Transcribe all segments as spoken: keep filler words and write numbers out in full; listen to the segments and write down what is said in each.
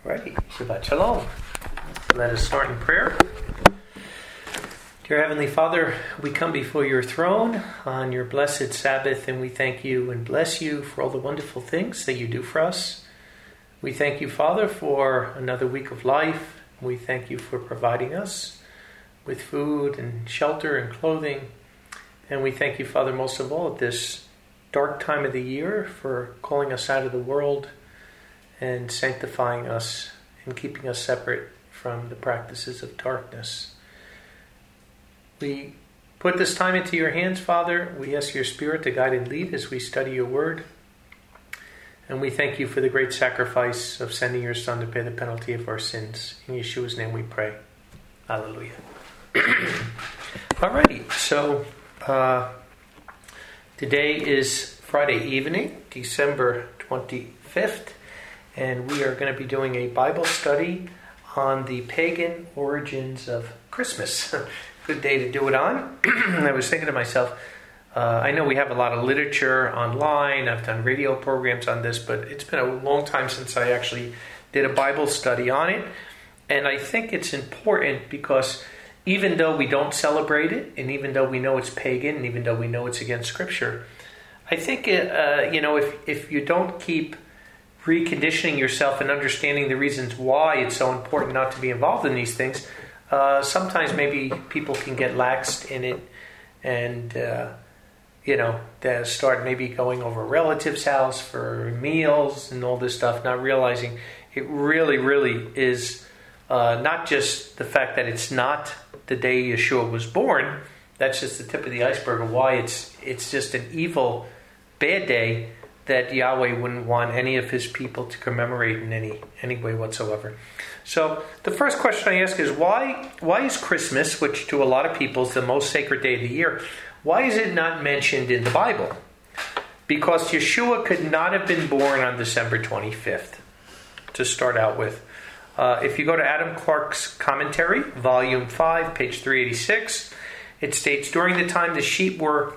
Alrighty, Shabbat Shalom. Let us start in prayer. Dear Heavenly Father, we come before your throne on your blessed Sabbath, and we thank you and bless you for all the wonderful things that you do for us. We thank you, Father, for another week of life. We thank you for providing us with food and shelter and clothing. And we thank you, Father, most of all at this dark time of the year for calling us out of the world and sanctifying us and keeping us separate from the practices of darkness. We put this time into your hands, Father. We ask your Spirit to guide and lead as we study your word. And we thank you for the great sacrifice of sending your Son to pay the penalty of our sins. In Yeshua's name we pray. Hallelujah. Alrighty, so uh, today is Friday evening, December twenty-fifth. And we are going to be doing a Bible study on the pagan origins of Christmas. Good day to do it on. I was thinking to myself, uh, I know we have a lot of literature online. I've done radio programs on this, but it's been a long time since I actually did a Bible study on it. And I think it's important because even though we don't celebrate it, and even though we know it's pagan, and even though we know it's against Scripture, I think, it, uh, you know, if, if you don't keep reconditioning yourself and understanding the reasons why it's so important not to be involved in these things, uh, sometimes maybe people can get laxed in it and, uh, you know, they start maybe going over a relative's house for meals and all this stuff, not realizing it really, really is uh, not just the fact that it's not the day Yeshua was born. That's just the tip of the iceberg of why it's it's just an evil, bad day that Yahweh wouldn't want any of his people to commemorate in any any way whatsoever. So the first question I ask is why why is Christmas, which to a lot of people is the most sacred day of the year, why is it not mentioned in the Bible? Because Yeshua could not have been born on December twenty-fifth, to start out with. Uh, if you go to Adam Clark's commentary, volume five, page three eighty-six, it states, during the time the sheep were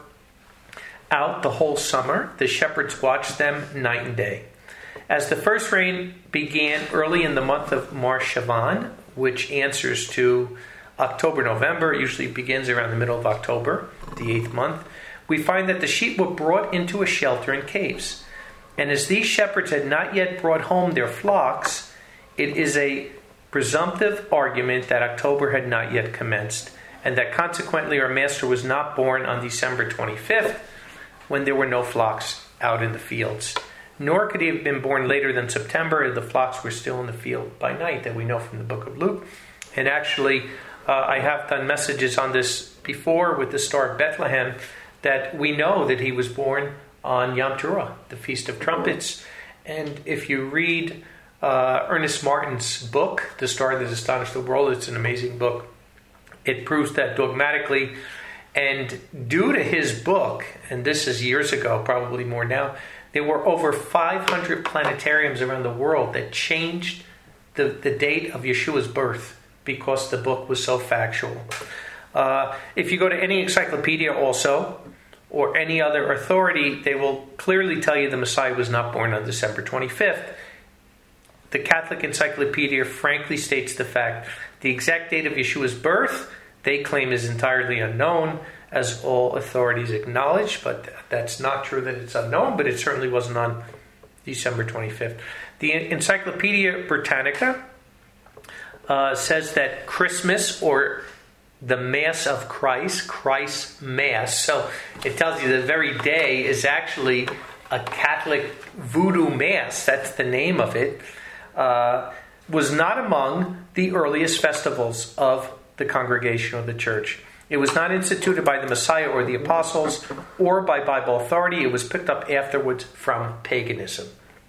out the whole summer, the shepherds watched them night and day. As the first rain began early in the month of Mar Shavan, which answers to October, November, usually begins around the middle of October, the eighth month, we find that the sheep were brought into a shelter in caves. And as these shepherds had not yet brought home their flocks, it is a presumptive argument that October had not yet commenced, and that consequently our Master was not born on December twenty-fifth, when there were no flocks out in the fields. Nor could he have been born later than September, if the flocks were still in the field by night, that we know from the book of Luke. And actually, uh, I have done messages on this before with the Star of Bethlehem, that we know that he was born on Yom Teruah, the Feast of Trumpets. And if you read uh, Ernest Martin's book, The Star That Astonished the World, it's an amazing book. It proves that dogmatically. And due to his book, and this is years ago, probably more now, there were over five hundred planetariums around the world that changed the, the date of Yeshua's birth because the book was so factual. Uh, if you go to any encyclopedia also, or any other authority, they will clearly tell you the Messiah was not born on December twenty-fifth. The Catholic Encyclopedia frankly states the fact. The exact date of Yeshua's birth, they claim, is entirely unknown, as all authorities acknowledge, but that's not true that it's unknown, but it certainly wasn't on December twenty-fifth. The Encyclopedia Britannica uh, says that Christmas, or the Mass of Christ, Christ's Mass, so it tells you the very day is actually a Catholic voodoo Mass, that's the name of it, uh, was not among the earliest festivals of the congregation of the church. It was not instituted by the Messiah or the apostles or by Bible authority. It was picked up afterwards from paganism.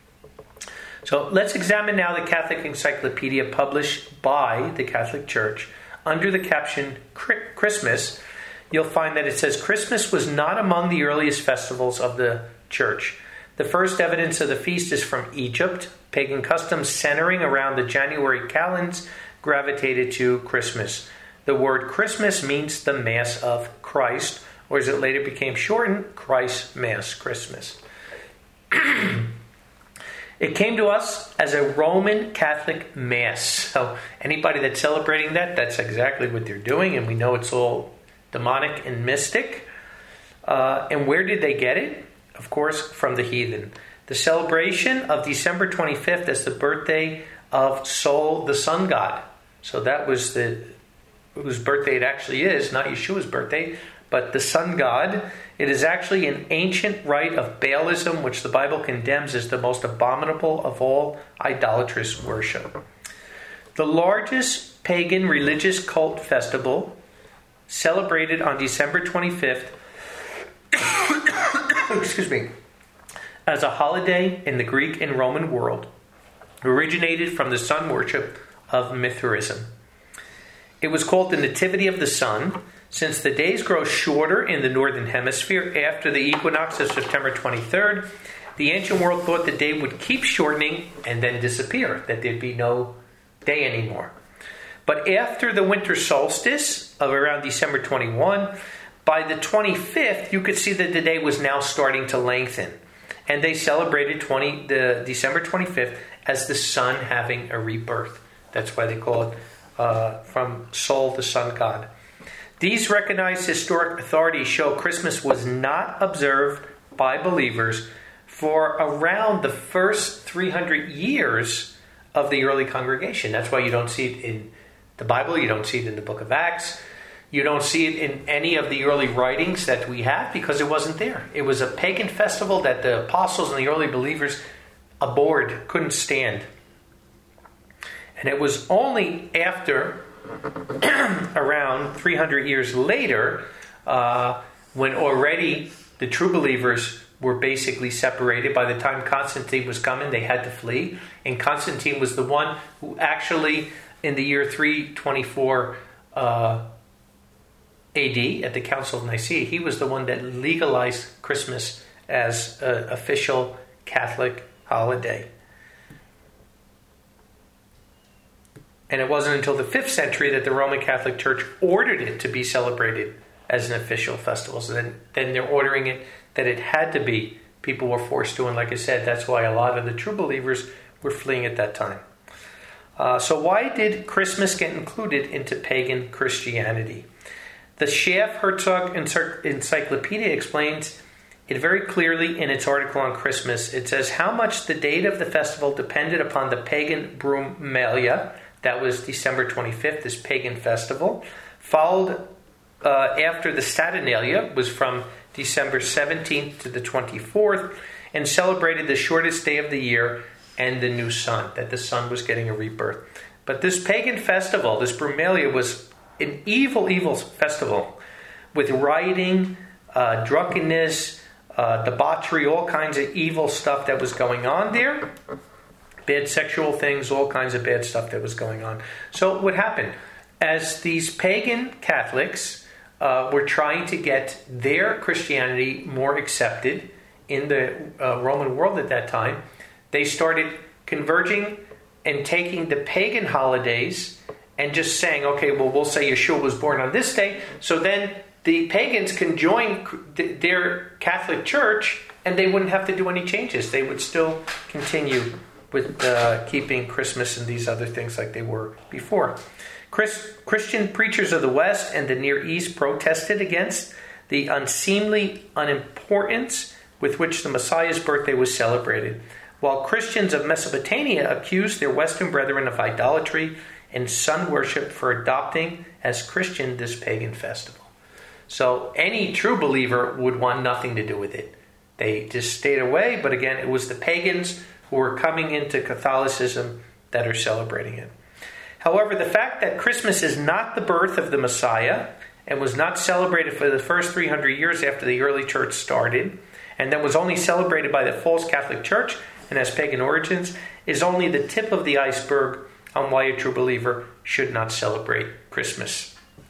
So let's examine now the Catholic Encyclopedia published by the Catholic Church. Under the caption Christmas, you'll find that it says Christmas was not among the earliest festivals of the church. The first evidence of the feast is from Egypt. Pagan customs centering around the January calends gravitated to Christmas. The word Christmas means the Mass of Christ, or as it later became shortened, Christ's Mass, Christmas. It came to us as a Roman Catholic Mass. So anybody that's celebrating that, that's exactly what they're doing. And we know it's all demonic and mystic. Uh, and where did they get it? Of course, from the heathen. The celebration of December twenty-fifth as the birthday of Sol, the sun god. So that was the whose birthday it actually is, not Yeshua's birthday, but the sun god. It is actually an ancient rite of Baalism, which the Bible condemns as the most abominable of all idolatrous worship. The largest pagan religious cult festival, celebrated on December twenty-fifth, excuse me, as a holiday in the Greek and Roman world, originated from the sun worship of Mithraism. It was called the Nativity of the Sun, since the days grow shorter in the northern hemisphere after the equinox of September twenty-third. The ancient world thought the day would keep shortening and then disappear, that there'd be no day anymore. But after the winter solstice of around December twenty-first, by the twenty-fifth, you could see that the day was now starting to lengthen. And they celebrated twenty, the December twenty-fifth as the sun having a rebirth. That's why they call it uh, from Sol, the sun god. These recognized historic authorities show Christmas was not observed by believers for around the first three hundred years of the early congregation. That's why you don't see it in the Bible, you don't see it in the book of Acts, you don't see it in any of the early writings that we have, because it wasn't there. It was a pagan festival that the apostles and the early believers abhorred, couldn't stand. And it was only after around three hundred years later, uh, when already the true believers were basically separated. By the time Constantine was coming, they had to flee. And Constantine was the one who actually, in the year three twenty-four uh, A D, at the Council of Nicaea, he was the one that legalized Christmas as an official Catholic holiday. And it wasn't until the fifth century that the Roman Catholic Church ordered it to be celebrated as an official festival. So then, then they're ordering it that it had to be. People were forced to, and like I said, that's why a lot of the true believers were fleeing at that time. Uh, so why did Christmas get included into pagan Christianity? The Schaff-Herzog Encyclopedia explains it very clearly in its article on Christmas. It says how much the date of the festival depended upon the pagan Brumalia. That was December twenty-fifth, this pagan festival. Followed uh, after the Saturnalia was from December seventeenth to the twenty-fourth, and celebrated the shortest day of the year and the new sun, that the sun was getting a rebirth. But this pagan festival, this Brumalia, was an evil, evil festival with rioting, uh, drunkenness, uh, debauchery, all kinds of evil stuff that was going on there. Bad sexual things, all kinds of bad stuff that was going on. So what happened? As these pagan Catholics uh, were trying to get their Christianity more accepted in the uh, Roman world at that time, they started converging and taking the pagan holidays and just saying, okay, well, we'll say Yeshua was born on this day, so then the pagans can join their Catholic Church and they wouldn't have to do any changes. They would still continue with uh, keeping Christmas and these other things like they were before. Chris, Christian preachers of the West and the Near East protested against the unseemly unimportance with which the Messiah's birthday was celebrated, while Christians of Mesopotamia accused their Western brethren of idolatry and sun worship for adopting as Christian this pagan festival. So any true believer would want nothing to do with it. They just stayed away, but again, it was the pagans who are coming into Catholicism that are celebrating it. However, the fact that Christmas is not the birth of the Messiah and was not celebrated for the first three hundred years after the early church started, and that was only celebrated by the false Catholic Church and has pagan origins, is only the tip of the iceberg on why a true believer should not celebrate Christmas.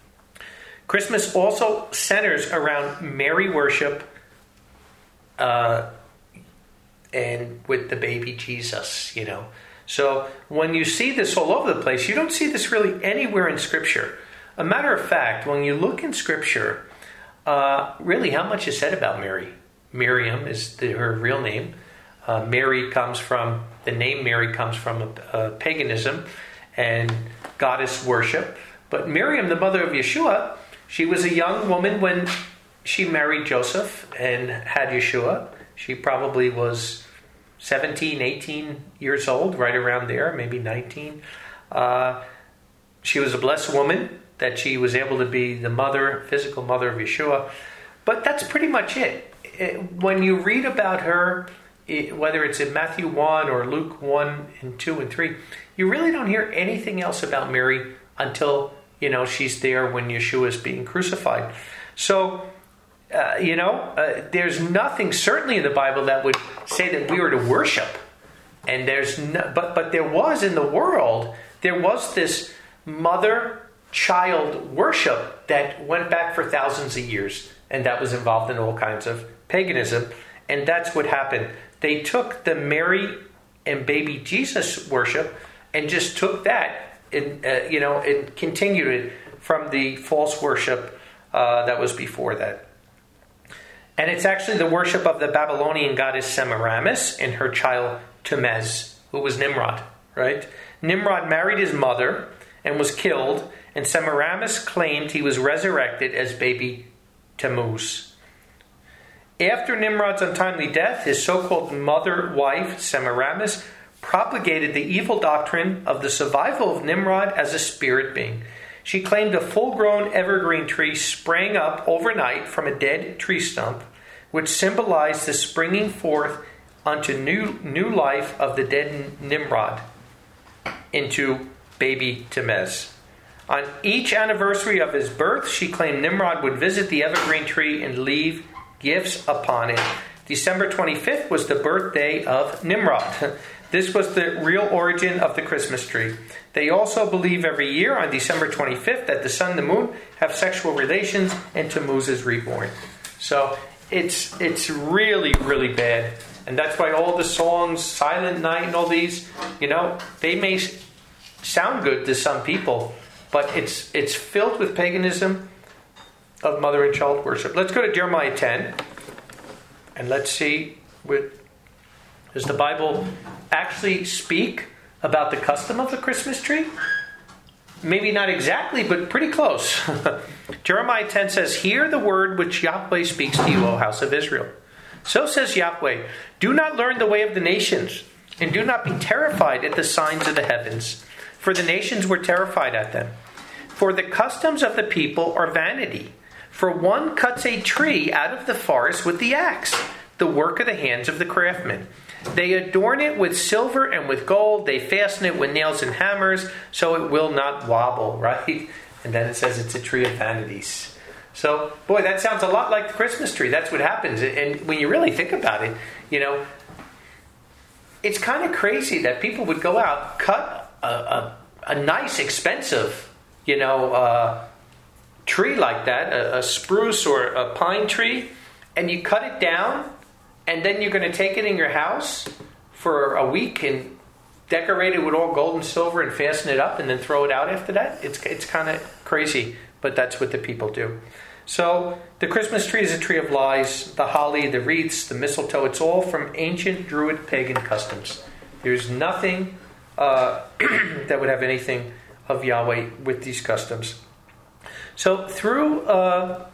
Christmas also centers around Mary worship uh, and with the baby Jesus, you know. So when you see this all over the place, you don't see this really anywhere in Scripture. A matter of fact, when you look in Scripture, uh, really how much is said about Mary? Miriam is the, her real name. Uh, Mary comes from the name Mary comes from uh, paganism and goddess worship. But Miriam, the mother of Yeshua, she was a young woman when she married Joseph and had Yeshua. She probably was seventeen, eighteen years old, right around there, maybe nineteen. Uh, she was a blessed woman that she was able to be the mother, physical mother of Yeshua. But that's pretty much it. it when you read about her, it, whether it's in Matthew one or Luke one and two and three, you really don't hear anything else about Mary until, you know, she's there when Yeshua is being crucified. So, uh, you know, uh, there's nothing certainly in the Bible that would say that we were to worship. And there's no, but but there was in the world, there was this mother-child worship that went back for thousands of years, and that was involved in all kinds of paganism. And that's what happened. They took the Mary and baby Jesus worship and just took that and uh, you know and continued it from the false worship uh, that was before that. And it's actually the worship of the Babylonian goddess Semiramis and her child Tammuz, who was Nimrod, right? Nimrod married his mother and was killed, and Semiramis claimed he was resurrected as baby Tammuz. After Nimrod's untimely death, his so-called mother-wife, Semiramis, propagated the evil doctrine of the survival of Nimrod as a spirit being. She claimed a full-grown evergreen tree sprang up overnight from a dead tree stump, which symbolized the springing forth unto new, new life of the dead Nimrod into baby Tammuz. On each anniversary of his birth, she claimed Nimrod would visit the evergreen tree and leave gifts upon it. December twenty-fifth was the birthday of Nimrod. This was the real origin of the Christmas tree. They also believe every year on December twenty-fifth that the sun and the moon have sexual relations and Tammuz is reborn. So it's it's really, really bad. And that's why all the songs, Silent Night and all these, you know, they may sound good to some people, but it's it's filled with paganism of mother and child worship. Let's go to Jeremiah ten, and let's see, what, does the Bible actually speak about the custom of the Christmas tree? Maybe not exactly, but pretty close. Jeremiah ten says, "Hear the word which Yahweh speaks to you, O house of Israel. So says Yahweh, do not learn the way of the nations, and do not be terrified at the signs of the heavens, for the nations were terrified at them. For the customs of the people are vanity. For one cuts a tree out of the forest with the axe, the work of the hands of the craftsman. They adorn it with silver and with gold. They fasten it with nails and hammers, so it will not wobble," right? And then it says it's a tree of vanities. So, boy, that sounds a lot like the Christmas tree. That's what happens. And when you really think about it, you know, it's kind of crazy that people would go out, cut a, a, a nice, expensive, you know, uh, tree like that, a, a spruce or a pine tree, and you cut it down, and then you're going to take it in your house for a week and decorate it with all gold and silver and fasten it up and then throw it out after that. It's it's kind of crazy, but that's what the people do. So the Christmas tree is a tree of lies. The holly, the wreaths, the mistletoe, it's all from ancient Druid pagan customs. There's nothing uh, that would have anything of Yahweh with these customs. So through uh,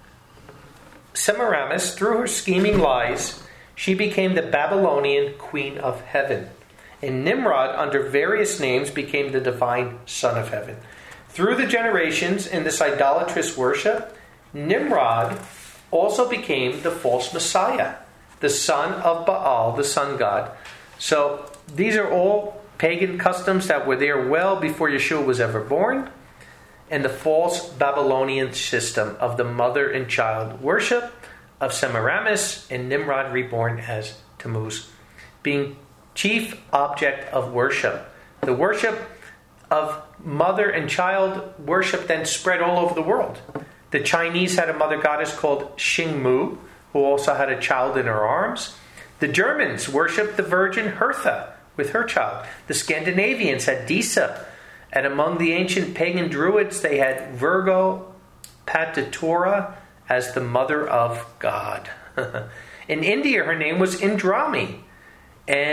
Semiramis, through her scheming lies, she became the Babylonian queen of heaven. And Nimrod, under various names, became the divine son of heaven. Through the generations in this idolatrous worship, Nimrod also became the false Messiah, the son of Baal, the sun god. So these are all pagan customs that were there well before Yeshua was ever born, and the false Babylonian system of the mother and child worship of Semiramis and Nimrod reborn as Tammuz, being chief object of worship. The worship of mother and child worship then spread all over the world. The Chinese had a mother goddess called Xingmu, who also had a child in her arms. The Germans worshipped the virgin Hertha with her child. The Scandinavians had Disa. And among the ancient pagan Druids, they had Virgo Patitora as the mother of God. In India, her name was Indrami. And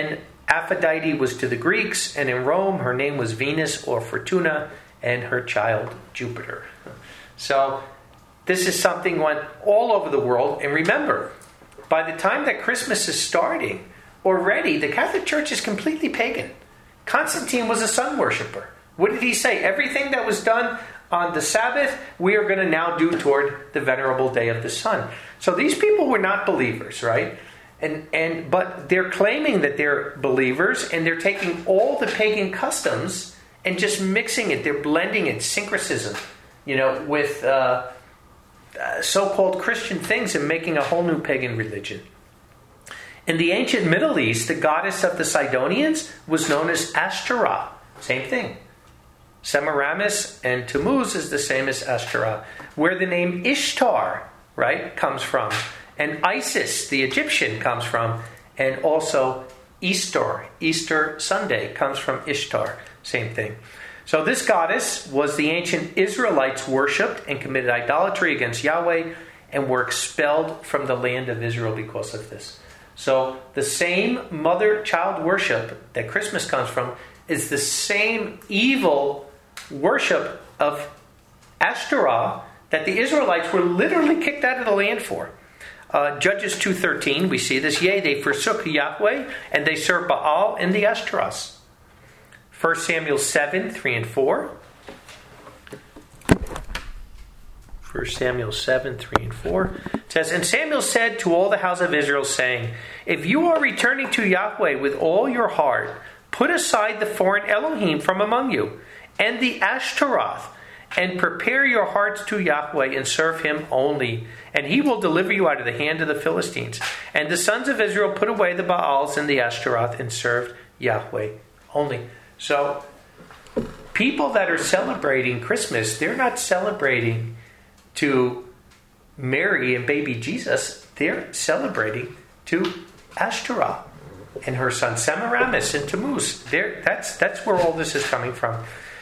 Aphrodite was to the Greeks, and in Rome her name was Venus or Fortuna, and her child Jupiter. So this is something went all over the world. And remember, by the time that Christmas is starting, already the Catholic Church is completely pagan. Constantine was a sun worshiper. What did he say? Everything that was done on the Sabbath, we are going to now do toward the venerable day of the sun. So these people were not believers, right? And and but they're claiming that they're believers, and they're taking all the pagan customs and just mixing it. They're blending it, syncretism, you know, with uh, uh, so-called Christian things and making a whole new pagan religion. In the ancient Middle East, the goddess of the Sidonians was known as Ashtoreth. Same thing. Semiramis and Tammuz is the same as Ashtoreth, where the name Ishtar, right, comes from. And Isis, the Egyptian, comes from. And also Easter, Easter Sunday, comes from Ishtar. Same thing. So this goddess was the ancient Israelites worshipped and committed idolatry against Yahweh and were expelled from the land of Israel because of this. So the same mother-child worship that Christmas comes from is the same evil worship of Ashtoreth that the Israelites were literally kicked out of the land for. Uh, Judges two thirteen, we see this. Yea, they forsook Yahweh, and they served Baal and the Ashtoreths. First Samuel seven, three and four. First Samuel seven, three and four. It says, And Samuel said to all the house of Israel, saying, If you are returning to Yahweh with all your heart, put aside the foreign Elohim from among you, and the Ashtaroth, and prepare your hearts to Yahweh, and serve him only, and he will deliver you out of the hand of the Philistines. And the sons of Israel put away the Baals and the Ashtaroth, and served Yahweh only. So, people that are celebrating Christmas, they're not celebrating to Mary and baby Jesus. They're celebrating to Ashtoreth and her son Semiramis and Tammuz. They're, that's, that's where all this is coming from.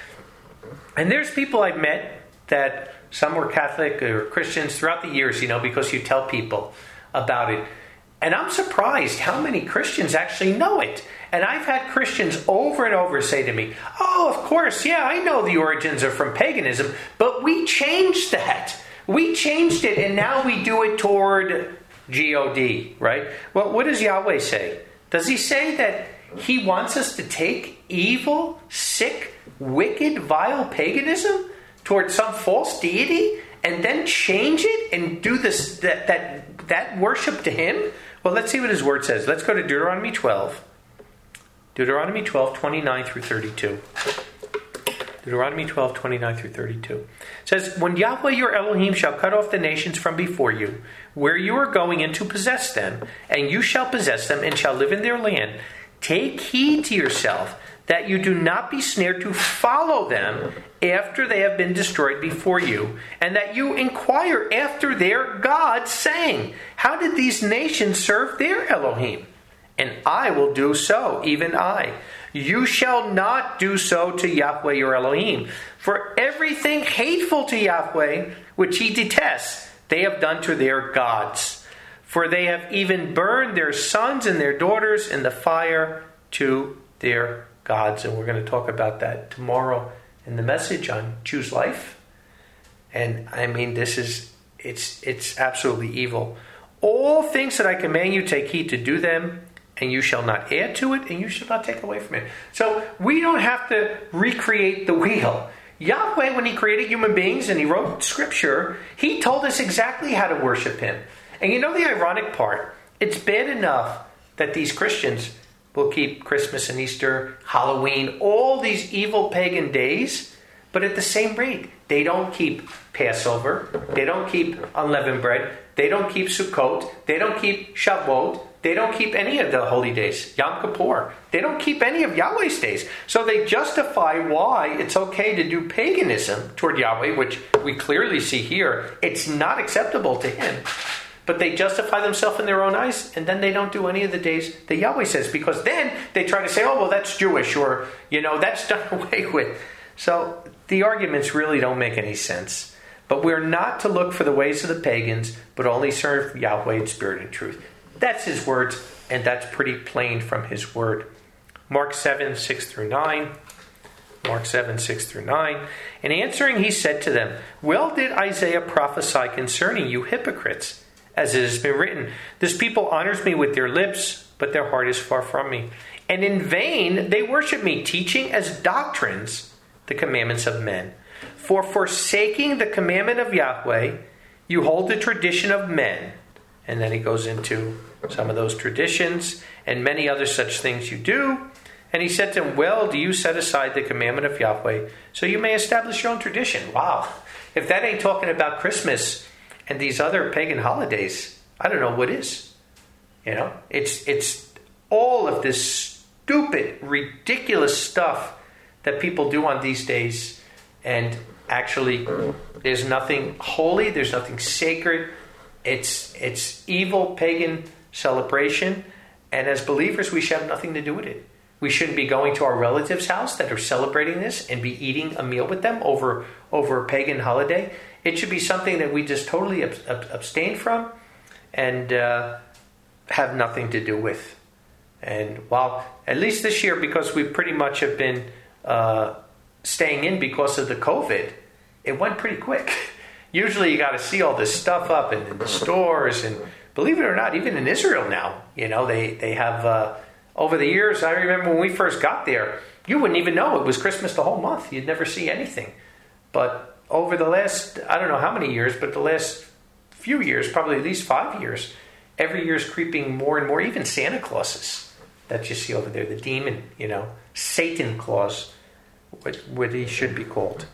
And there's people I've met that some were Catholic or Christians throughout the years, you know, because you tell people about it. And I'm surprised how many Christians actually know it. And I've had Christians over and over say to me, oh, of course, yeah, I know the origins are from paganism, but we changed that. We changed it, and now we do it toward G O D, right? Well, what does Yahweh say? Does he say that he wants us to take evil, sick, wicked, vile paganism towards some false deity and then change it and do this that that that worship to him? Well, let's see what his word says. Let's go to Deuteronomy twelve. Deuteronomy twelve, twenty-nine through thirty-two. Deuteronomy twelve, twenty-nine through thirty-two. It says, When Yahweh your Elohim shall cut off the nations from before you, where you are going in to possess them, and you shall possess them and shall live in their land, take heed to yourself that you do not be snared to follow them after they have been destroyed before you, and that you inquire after their gods, saying, How did these nations serve their Elohim? And I will do so, even I. You shall not do so to Yahweh your Elohim. For everything hateful to Yahweh, which he detests, they have done to their gods. For they have even burned their sons and their daughters in the fire to their gods. And we're going to talk about that tomorrow in the message on Choose Life. And I mean, this is, it's it's absolutely evil. All things that I command you, take heed to do them, and you shall not add to it, and you shall not take away from it. So we don't have to recreate the wheel. Yahweh, when he created human beings and he wrote scripture, he told us exactly how to worship him. And you know the ironic part? It's bad enough that these Christians will keep Christmas and Easter, Halloween, all these evil pagan days, but at the same rate, they don't keep Passover, they don't keep unleavened bread, they don't keep Sukkot, they don't keep Shavuot, they don't keep any of the holy days, Yom Kippur. They don't keep any of Yahweh's days. So they justify why it's okay to do paganism toward Yahweh, which we clearly see here. It's not acceptable to him. But they justify themselves in their own eyes, and then they don't do any of the days that Yahweh says, because then they try to say, oh, well, that's Jewish, or, you know, that's done away with. So the arguments really don't make any sense. But we're not to look for the ways of the pagans, but only serve Yahweh in spirit and truth. That's his words, and that's pretty plain from his word. Mark seven, six through nine. Mark seven, six through nine. And answering, he said to them, well did Isaiah prophesy concerning you hypocrites, as it has been written, this people honors me with their lips, but their heart is far from me. And in vain they worship me, teaching as doctrines the commandments of men. For forsaking the commandment of Yahweh, you hold the tradition of men. And then he goes into some of those traditions and many other such things you do. And he said to him, well, do you set aside the commandment of Yahweh so you may establish your own tradition? Wow. If that ain't talking about Christmas and these other pagan holidays, I don't know what is. You know, it's it's all of this stupid, ridiculous stuff that people do on these days. And actually, there's nothing holy. There's nothing sacred. It's it's evil pagan celebration. And as believers, we should have nothing to do with it. We shouldn't be going to our relatives' house that are celebrating this and be eating a meal with them over, over a pagan holiday. It should be something that we just totally ab- ab- abstain from and uh, have nothing to do with. And while, at least this year, because we pretty much have been uh, staying in because of the COVID, it went pretty quick. Usually you got to see all this stuff up in, in the stores. And believe it or not, even in Israel now, you know, they, they have... Uh, Over the years, I remember when we first got there, you wouldn't even know it was Christmas the whole month. You'd never see anything. But over the last, I don't know how many years, but the last few years, probably at least five years, every year is creeping more and more. Even Santa Clauses that you see over there, the demon, you know, Satan Claus, what, what he should be called.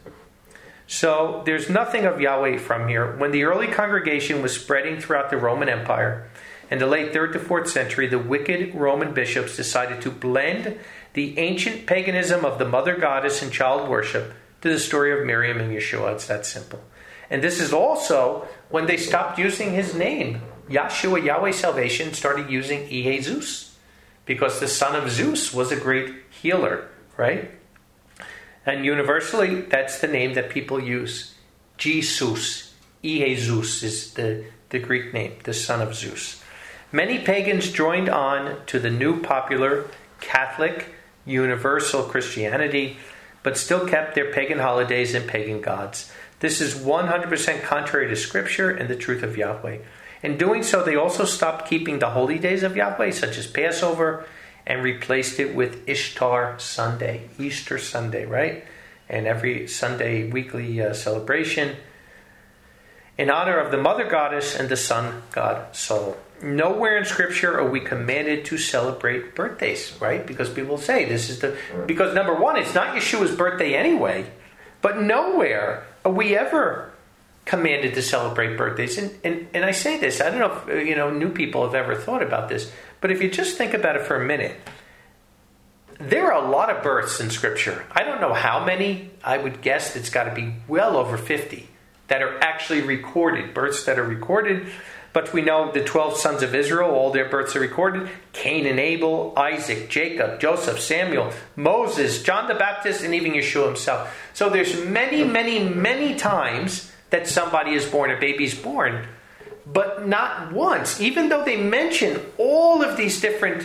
So there's nothing of Yahweh from here. When the early congregation was spreading throughout the Roman Empire, in the late third to fourth century, the wicked Roman bishops decided to blend the ancient paganism of the mother goddess and child worship to the story of Miriam and Yeshua. It's that simple. And this is also when they stopped using his name. Yahshua, Yahweh Salvation, started using Ehezus, because the son of Zeus was a great healer, right? And universally, that's the name that people use. Jesus. Ehezus is the, the Greek name, the son of Zeus. Many pagans joined on to the new popular Catholic universal Christianity, but still kept their pagan holidays and pagan gods. This is one hundred percent contrary to Scripture and the truth of Yahweh. In doing so, they also stopped keeping the holy days of Yahweh, such as Passover, and replaced it with Ishtar Sunday, Easter Sunday, right? And every Sunday weekly uh, celebration in honor of the mother goddess and the sun god Sol. Nowhere in Scripture are we commanded to celebrate birthdays, right? Because people say this is the... Because number one, it's not Yeshua's birthday anyway. But nowhere are we ever commanded to celebrate birthdays. And, and, and I say this, I don't know if you know new people have ever thought about this. But if you just think about it for a minute, there are a lot of births in Scripture. I don't know how many. I would guess it's got to be well over fifty that are actually recorded. Births that are recorded. But we know the twelve sons of Israel, all their births are recorded. Cain and Abel, Isaac, Jacob, Joseph, Samuel, Moses, John the Baptist, and even Yeshua himself. So there's many, many, many times that somebody is born, a baby's born. But not once, even though they mention all of these different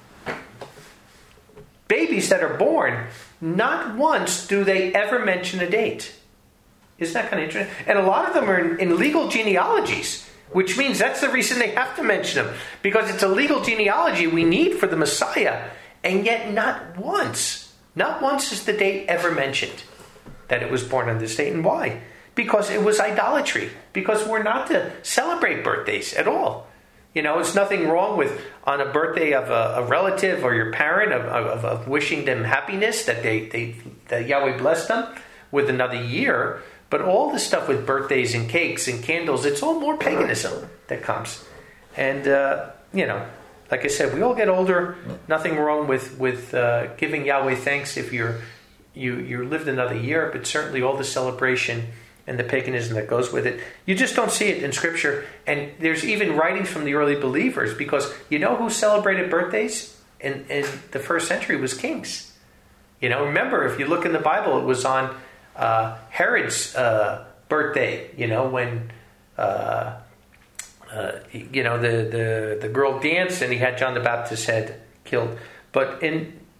babies that are born, not once do they ever mention a date. Isn't that kind of interesting? And a lot of them are in, in legal genealogies. Which means that's the reason they have to mention him. Because it's a legal genealogy we need for the Messiah. And yet not once, not once is the date ever mentioned that it was born on this date. And why? Because it was idolatry. Because we're not to celebrate birthdays at all. You know, it's nothing wrong with on a birthday of a, a relative or your parent of, of, of wishing them happiness, that they, they that Yahweh bless them with another year. But all the stuff with birthdays and cakes and candles, it's all more paganism that comes. And, uh, you know, like I said, we all get older. Nothing wrong with, with uh, giving Yahweh thanks if you're, you, you lived another year. But certainly all the celebration and the paganism that goes with it, you just don't see it in Scripture. And there's even writings from the early believers. Because you know who celebrated birthdays in, in the first century was kings. You know, remember, if you look in the Bible, it was on... Uh, Herod's uh, birthday, you know, when uh, uh, you know the, the the girl danced and he had John the Baptist's head killed. But in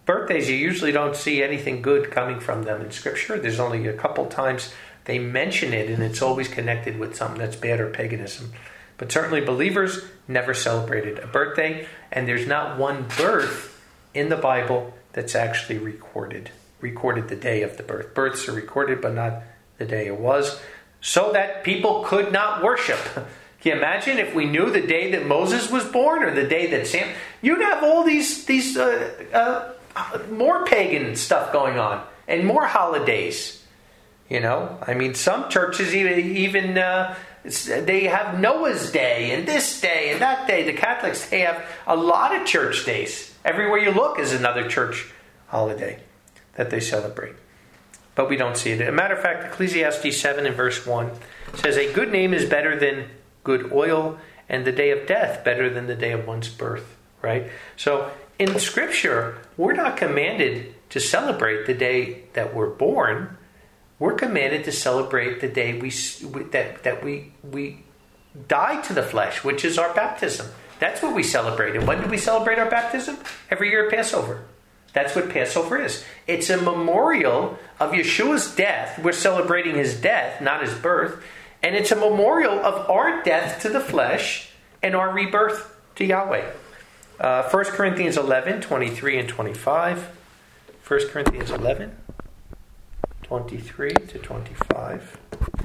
birthdays, you usually don't see anything good coming from them in Scripture. There's only a couple times they mention it, and it's always connected with something that's bad or paganism. But certainly believers never celebrated a birthday, and there's not one birth in the Bible that's actually recorded. Recorded the day of the birth. Births are recorded, but not the day it was, so that people could not worship. Can you imagine if we knew the day that Moses was born or the day that Sam... You'd have all these, these uh, uh, more pagan stuff going on and more holidays. You know, I mean, some churches even... even uh, they have Noah's Day and this day and that day. The Catholics, they have a lot of church days. Everywhere you look is another church holiday that they celebrate. But we don't see it. As a matter of fact, Ecclesiastes seven and verse one says, a good name is better than good oil, and the day of death better than the day of one's birth. Right? So in Scripture, we're not commanded to celebrate the day that we're born. We're commanded to celebrate the day we that that we we die to the flesh, which is our baptism. That's what we celebrate. And when do we celebrate our baptism? Every year at Passover. That's what Passover is. It's a memorial of Yeshua's death. We're celebrating his death, not his birth. And it's a memorial of our death to the flesh and our rebirth to Yahweh. Uh, First Corinthians eleven, twenty-three and twenty-five. First Corinthians eleven. twenty-three to twenty-five.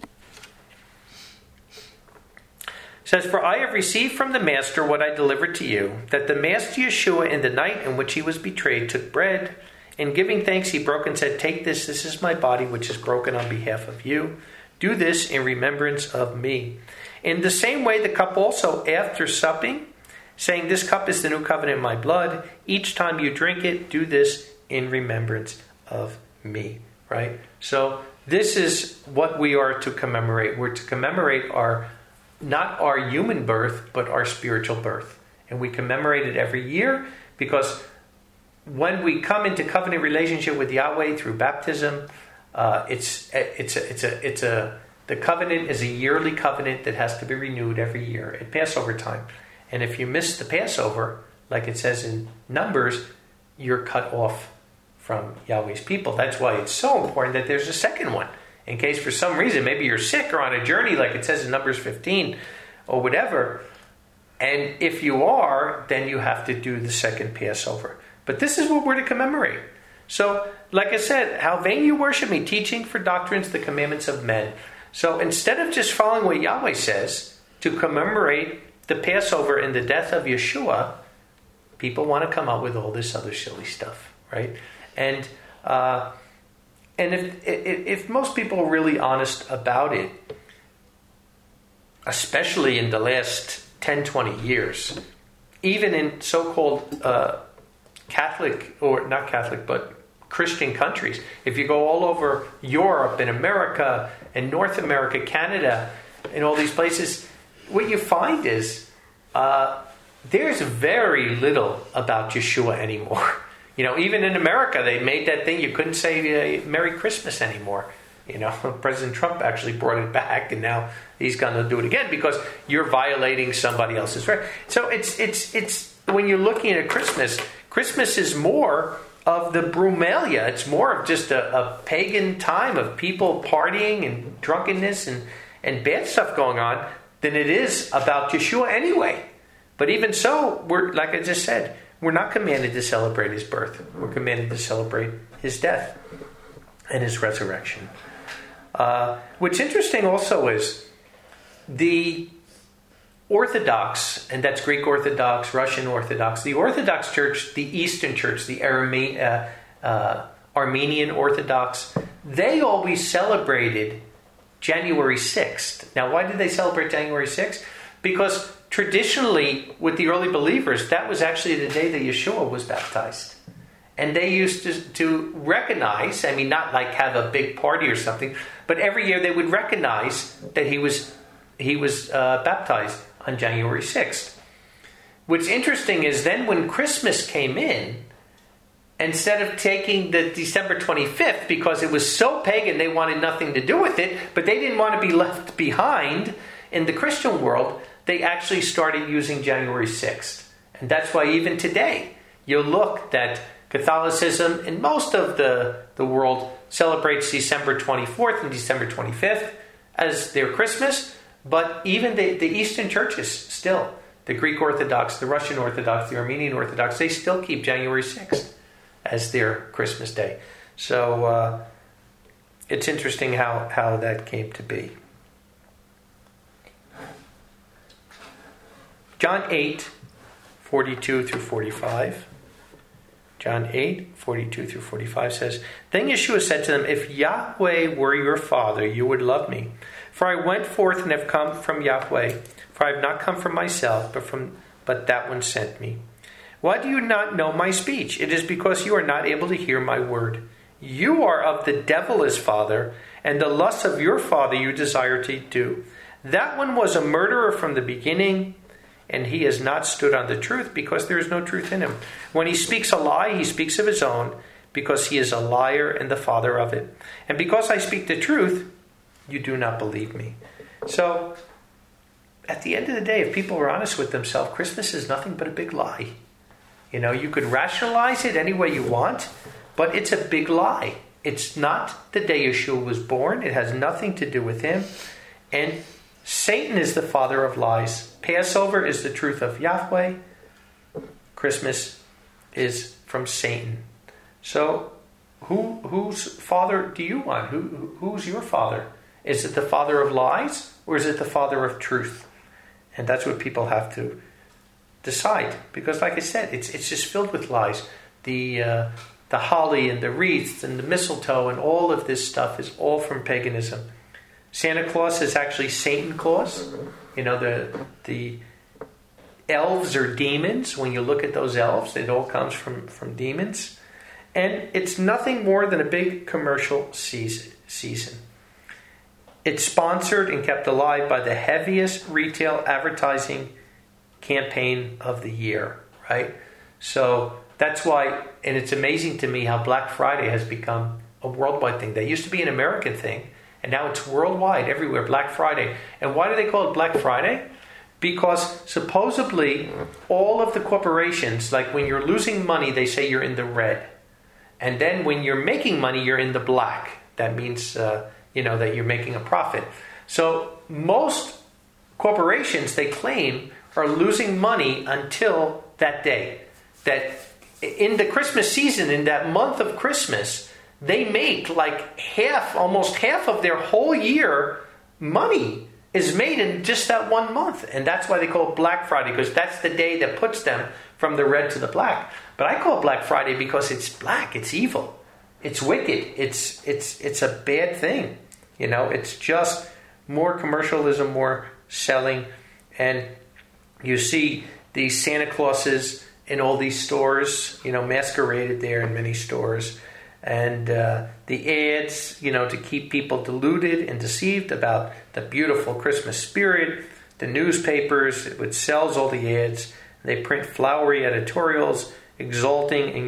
It says, for I have received from the Master what I delivered to you, that the Master Yeshua in the night in which he was betrayed took bread, and giving thanks he broke and said, take this, this is my body which is broken on behalf of you. Do this in remembrance of me. In the same way the cup also after supping, saying, this cup is the new covenant in my blood. Each time you drink it, do this in remembrance of me. Right? So this is what we are to commemorate. We're to commemorate our, not our human birth, but our spiritual birth. And we commemorate it every year because when we come into covenant relationship with Yahweh through baptism, uh, it's it's a, it's a it's a the covenant is a yearly covenant that has to be renewed every year at Passover time. And if you miss the Passover, like it says in Numbers, you're cut off from Yahweh's people. That's why it's so important that there's a second one. In case for some reason, maybe you're sick or on a journey, like it says in Numbers fifteen or whatever. And if you are, then you have to do the second Passover. But this is what we're to commemorate. So, like I said, how vain you worship me, teaching for doctrines the commandments of men. So instead of just following what Yahweh says, to commemorate the Passover and the death of Yeshua, people want to come up with all this other silly stuff, right? And uh, and if, if if most people are really honest about it, especially in the last ten, twenty years, even in so-called uh, Catholic, or not Catholic, but Christian countries, if you go all over Europe and America and North America, Canada, and all these places, what you find is uh, there's very little about Yeshua anymore. You know, even in America, they made that thing, you couldn't say uh, Merry Christmas anymore. You know, President Trump actually brought it back, and now he's going to do it again because you're violating somebody else's right. So it's it's it's when you're looking at Christmas, Christmas is more of the brumalia. It's more of just a, a pagan time of people partying and drunkenness and, and bad stuff going on than it is about Yeshua anyway. But even so, we're like I just said, we're not commanded to celebrate his birth. We're commanded to celebrate his death and his resurrection. Uh, what's interesting also is the Orthodox, and that's Greek Orthodox, Russian Orthodox, the Orthodox Church, the Eastern Church, the Arame- uh, uh, Armenian Orthodox, they always celebrated January sixth. Now, why did they celebrate January sixth? Because traditionally, with the early believers, that was actually the day that Yeshua was baptized. And they used to, to recognize, I mean, not like have a big party or something, but every year they would recognize that he was he was uh, baptized on January sixth. What's interesting is then when Christmas came in, instead of taking the December twenty-fifth, because it was so pagan they wanted nothing to do with it, but they didn't want to be left behind in the Christian world, they actually started using January sixth. And that's why even today, you look that Catholicism in most of the, the world celebrates December twenty-fourth and December twenty-fifth as their Christmas, but even the, the Eastern churches still, the Greek Orthodox, the Russian Orthodox, the Armenian Orthodox, they still keep January sixth as their Christmas day. So uh, it's interesting how, how that came to be. John eight, forty-two through forty-five. John eight, forty-two through forty-five says, Then Yeshua said to them, If Yahweh were your Father, you would love me. For I went forth and have come from Yahweh. For I have not come from myself, but from but that one sent me. Why do you not know my speech? It is because you are not able to hear my word. You are of the devil as father, and the lusts of your father you desire to do. That one was a murderer from the beginning, and he has not stood on the truth, because there is no truth in him. When he speaks a lie, he speaks of his own, because he is a liar and the father of it. And because I speak the truth, you do not believe me. So, at the end of the day, if people are honest with themselves, Christmas is nothing but a big lie. You know, you could rationalize it any way you want, but it's a big lie. It's not the day Yeshua was born. It has nothing to do with him. And Satan is the father of lies. Passover is the truth of Yahweh. Christmas is from Satan. So, who whose father do you want? Who who's your father? Is it the father of lies, or is it the father of truth? And that's what people have to decide. Because, like I said, it's it's just filled with lies. The uh, the holly and the wreaths and the mistletoe and all of this stuff is all from paganism. Santa Claus is actually Satan Claus. You know, the the elves are demons. When you look at those elves, it all comes from, from demons. And it's nothing more than a big commercial season. season. It's sponsored and kept alive by the heaviest retail advertising campaign of the year, right? So that's why, and it's amazing to me how Black Friday has become a worldwide thing. That used to be an American thing, and now it's worldwide, everywhere, Black Friday. And why do they call it Black Friday? Because supposedly all of the corporations, like when you're losing money, they say you're in the red. And then when you're making money, you're in the black. That means, uh, you know, that you're making a profit. So most corporations, they claim, are losing money until that day. That in the Christmas season, in that month of Christmas, they make like half, almost half of their whole year money is made in just that one month. And that's why they call it Black Friday, because that's the day that puts them from the red to the black. But I call it Black Friday because it's black, it's evil, it's wicked, it's it's it's a bad thing. You know, it's just more commercialism, more selling. And you see these Santa Clauses in all these stores, you know, masqueraded there in many stores. And uh, the ads, you know, to keep people deluded and deceived about the beautiful Christmas spirit. The newspapers, which sells all the ads, they print flowery editorials exalting and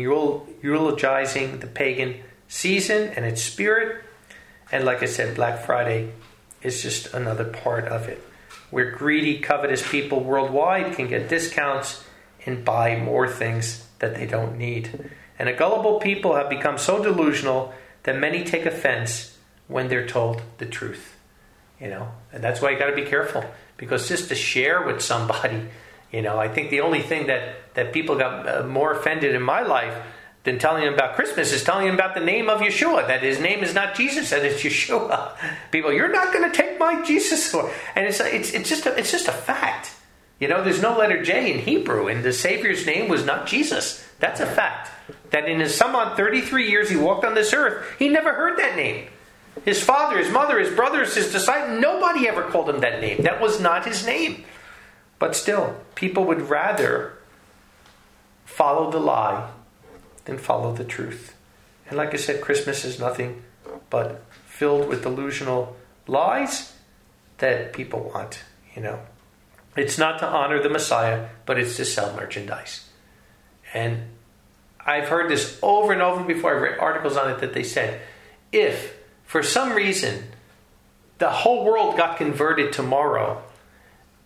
eulogizing the pagan season and its spirit. And like I said, Black Friday is just another part of it, where greedy, covetous people worldwide can get discounts and buy more things that they don't need. And a gullible people have become so delusional that many take offense when they're told the truth. You know, and that's why you got to be careful, because just to share with somebody, you know, I think the only thing that, that people got uh, more offended in my life than telling them about Christmas is telling them about the name of Yeshua, that his name is not Jesus, that it's Yeshua. People, you're not going to take my Jesus. And it's it's it's just a, it's just a fact. You know, there's no letter J in Hebrew, and the Savior's name was not Jesus. That's a fact. That in his some odd thirty-three years he walked on this earth, he never heard that name. His father, his mother, his brothers, his disciples, nobody ever called him that name. That was not his name. But still, people would rather follow the lie than follow the truth. And like I said, Christmas is nothing but filled with delusional lies that people want, you know. It's not to honor the Messiah, but it's to sell merchandise. And I've heard this over and over before. I've read articles on it that they said, if for some reason the whole world got converted tomorrow,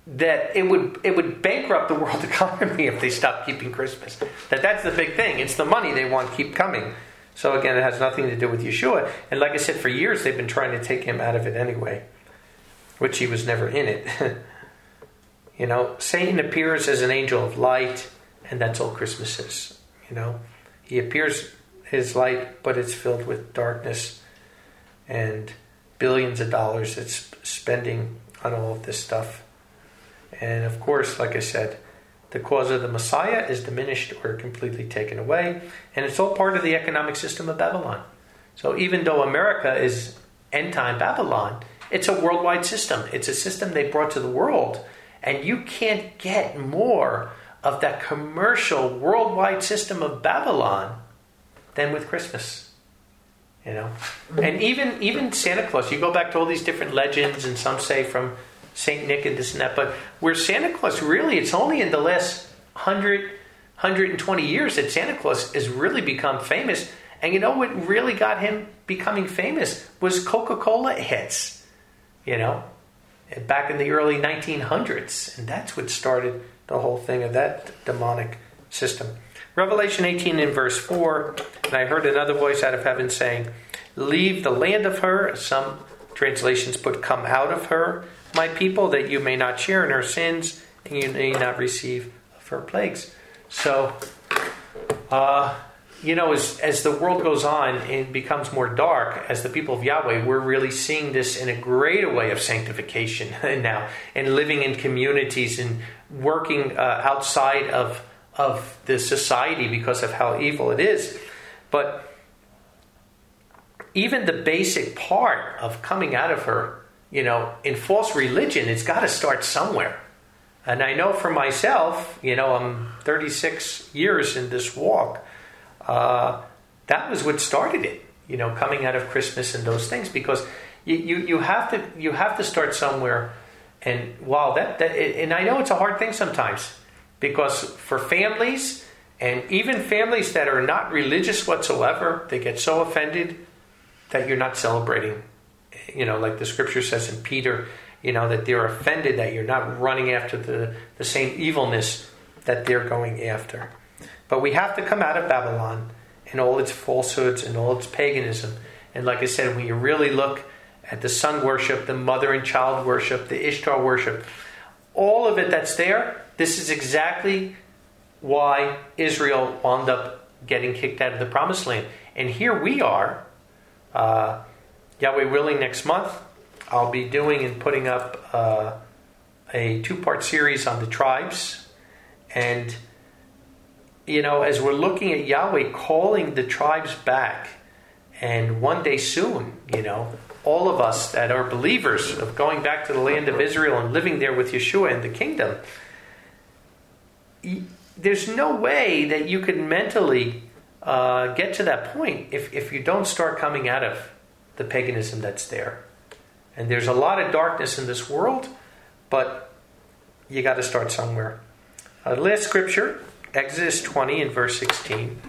that it would it would bankrupt the world economy if they stopped keeping Christmas. That that's the big thing. It's the money they want to keep coming. So again, it has nothing to do with Yeshua. And like I said, for years they've been trying to take him out of it anyway, which he was never in it. You know, Satan appears as an angel of light, and that's all Christmas is. You know, he appears his light, but it's filled with darkness and billions of dollars it's spending on all of this stuff. And of course, like I said, the cause of the Messiah is diminished or completely taken away. And it's all part of the economic system of Babylon. So even though America is end-time Babylon, it's a worldwide system. It's a system they brought to the world. And you can't get more of that commercial worldwide system of Babylon than with Christmas. You know? And even, even Santa Claus, you go back to all these different legends, and some say from Saint Nick and this and that, but where Santa Claus really, it's only in the last one hundred, one hundred twenty years that Santa Claus has really become famous. And you know what really got him becoming famous was Coca-Cola ads, you know, back in the early nineteen hundreds. And that's what started the whole thing of that demonic system. Revelation eighteen in verse four, and I heard another voice out of heaven saying, "Leave the land of her." Some translations put, "Come out of her, my people, that you may not share in her sins, and you may not receive of her plagues." So, uh, you know, as, as the world goes on and becomes more dark, as the people of Yahweh, we're really seeing this in a greater way of sanctification now, and living in communities and working uh, outside of of the society because of how evil it is. But even the basic part of coming out of her, you know, in false religion, it's got to start somewhere. And I know for myself, you know, I'm thirty-six years in this walk. Uh, that was what started it, you know, coming out of Christmas and those things, because you, you, you have to you have to start somewhere. And wow, that, that and I know it's a hard thing sometimes, because for families, and even families that are not religious whatsoever, they get so offended that you're not celebrating. You know, like the scripture says in Peter, you know, that they're offended that you're not running after the, the same evilness that they're going after. But we have to come out of Babylon and all its falsehoods and all its paganism. And like I said, when you really look at the sun worship, the mother and child worship, the Ishtar worship, all of it that's there, this is exactly why Israel wound up getting kicked out of the promised land. And here we are, uh, Yahweh willing, next month, I'll be doing and putting up uh, a two-part series on the tribes. And, you know, as we're looking at Yahweh calling the tribes back, and one day soon, you know, all of us that are believers of going back to the land of Israel and living there with Yeshua in the kingdom, there's no way that you could mentally uh, get to that point if, if you don't start coming out of the paganism that's there. And there's a lot of darkness in this world, but you got to start somewhere. Uh, last scripture, Exodus twenty and verse sixteen.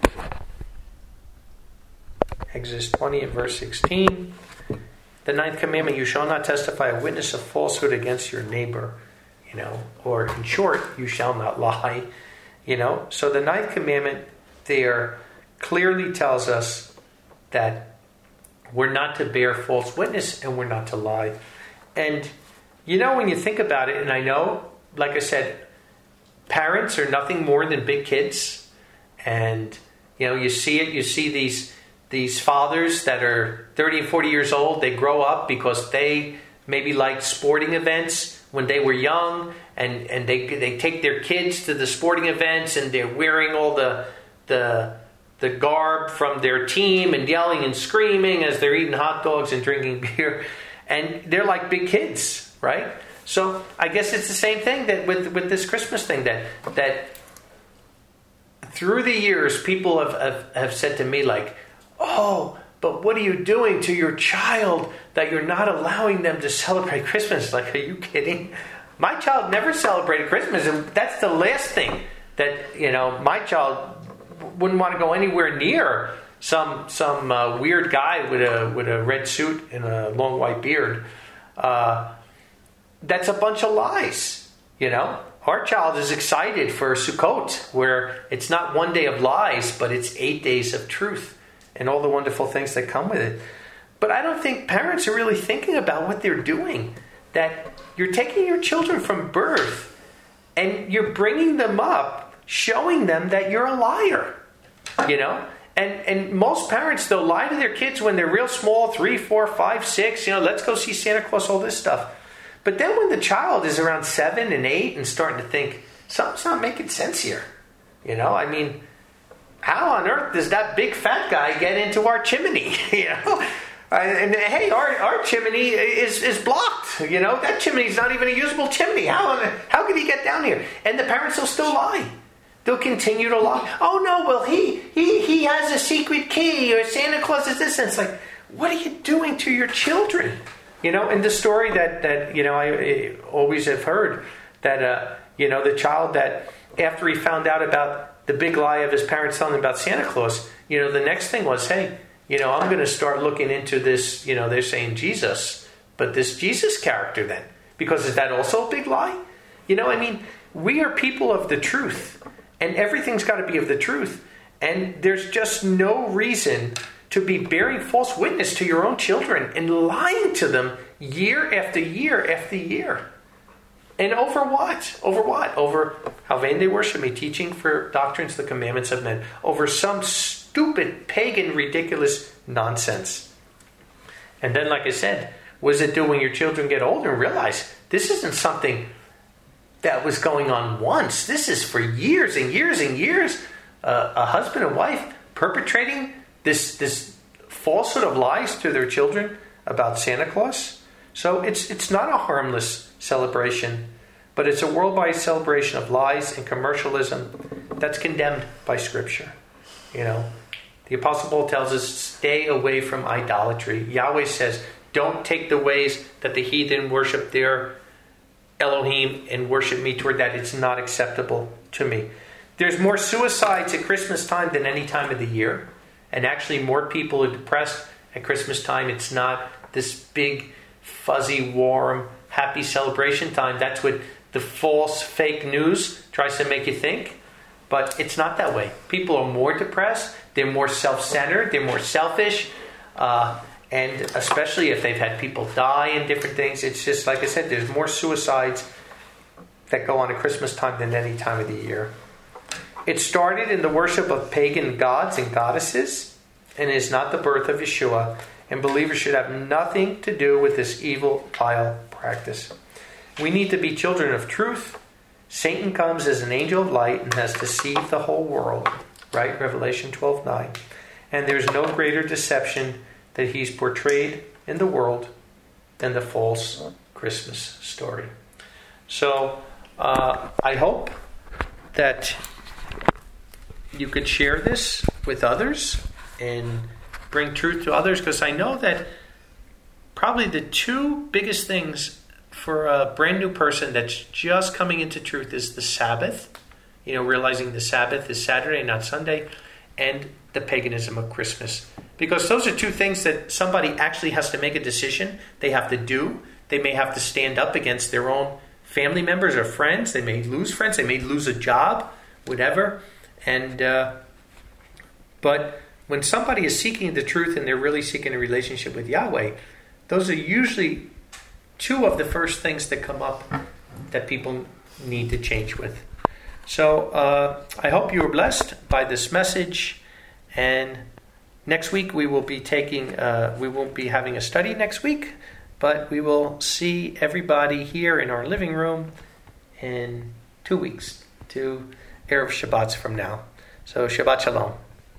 Exodus twenty and verse sixteen. The ninth commandment, you shall not testify a witness of falsehood against your neighbor. You know, or in short, you shall not lie. You know, so the ninth commandment there clearly tells us that we're not to bear false witness and we're not to lie. And, you know, when you think about it, and I know, like I said, parents are nothing more than big kids. And, you know, you see it, you see these these fathers that are thirty and forty years old, they grow up because they maybe liked sporting events when they were young, and, and they they take their kids to the sporting events, and they're wearing all the the the garb from their team and yelling and screaming as they're eating hot dogs and drinking beer. And they're like big kids, right? So I guess it's the same thing that with, with this Christmas thing, that that through the years people have, have, have said to me like, oh, but what are you doing to your child that you're not allowing them to celebrate Christmas? Like, are you kidding? My child never celebrated Christmas, and that's the last thing that, you know, my child wouldn't want to go anywhere near some some uh, weird guy with a with a red suit and a long white beard. Uh, that's a bunch of lies. You know, our child is excited for Sukkot, where it's not one day of lies, but it's eight days of truth and all the wonderful things that come with it. But I don't think parents are really thinking about what they're doing. That you're taking your children from birth and you're bringing them up, showing them that you're a liar. You know? And and most parents, they'll lie to their kids when they're real small, three, four, five, six, you know, let's go see Santa Claus, all this stuff. But then when the child is around seven and eight and starting to think, something's not making sense here. You know, I mean, how on earth does that big fat guy get into our chimney? You know? And hey, our, our chimney is, is blocked. You know, that chimney's not even a usable chimney. How, how could he get down here? And the parents will still lie. They'll continue to lie. Oh no, well he he he has a secret key, or Santa Claus is this. And it's like, what are you doing to your children? You know, and the story that, that you know, I, I always have heard that, uh, you know, the child that after he found out about the big lie of his parents telling him about Santa Claus, you know, the next thing was, hey, you know, I'm going to start looking into this, you know, they're saying Jesus, but this Jesus character then. Because is that also a big lie? You know, I mean, we are people of the truth. And everything's got to be of the truth. And there's just no reason to be bearing false witness to your own children and lying to them year after year after year. And over what? Over what? Over how vain they worship me, teaching for doctrines the commandments of men. Over some stupid, pagan, ridiculous nonsense. And then, like I said, what does it do when your children get older and realize this isn't something that was going on once. This is for years and years and years. Uh, a husband and wife perpetrating this this falsehood of lies to their children about Santa Claus. So it's it's not a harmless celebration, but it's a worldwide celebration of lies and commercialism that's condemned by Scripture. You know, the Apostle Paul tells us, stay away from idolatry. Yahweh says, don't take the ways that the heathen worship their Elohim and worship me toward that. It's not acceptable to me. There's more suicides at Christmas time than any time of the year. And actually more people are depressed at Christmas time. It's not this big, fuzzy, warm, happy celebration time. That's what the false, fake news tries to make you think. But it's not that way. People are more depressed. They're more self-centered. They're more selfish. Uh, And especially if they've had people die and different things. It's just, like I said, there's more suicides that go on at Christmas time than any time of the year. It started in the worship of pagan gods and goddesses and is not the birth of Yeshua. And believers should have nothing to do with this evil, vile practice. We need to be children of truth. Satan comes as an angel of light and has deceived the whole world. Right? Revelation twelve nine. And there's no greater deception that he's portrayed in the world than the false Christmas story. So uh, I hope that you could share this with others and bring truth to others, because I know that probably the two biggest things for a brand new person that's just coming into truth is the Sabbath, you know, realizing the Sabbath is Saturday, not Sunday, and the paganism of Christmas. Because those are two things that somebody actually has to make a decision. They have to do. They may have to stand up against their own family members or friends. They may lose friends. They may lose a job, whatever. And uh, but when somebody is seeking the truth and they're really seeking a relationship with Yahweh, those are usually two of the first things that come up that people need to change with. So uh, I hope you were blessed by this message. And next week we will be taking, uh, we won't be having a study next week, but we will see everybody here in our living room in two weeks, two Erev Shabbats from now. So Shabbat Shalom.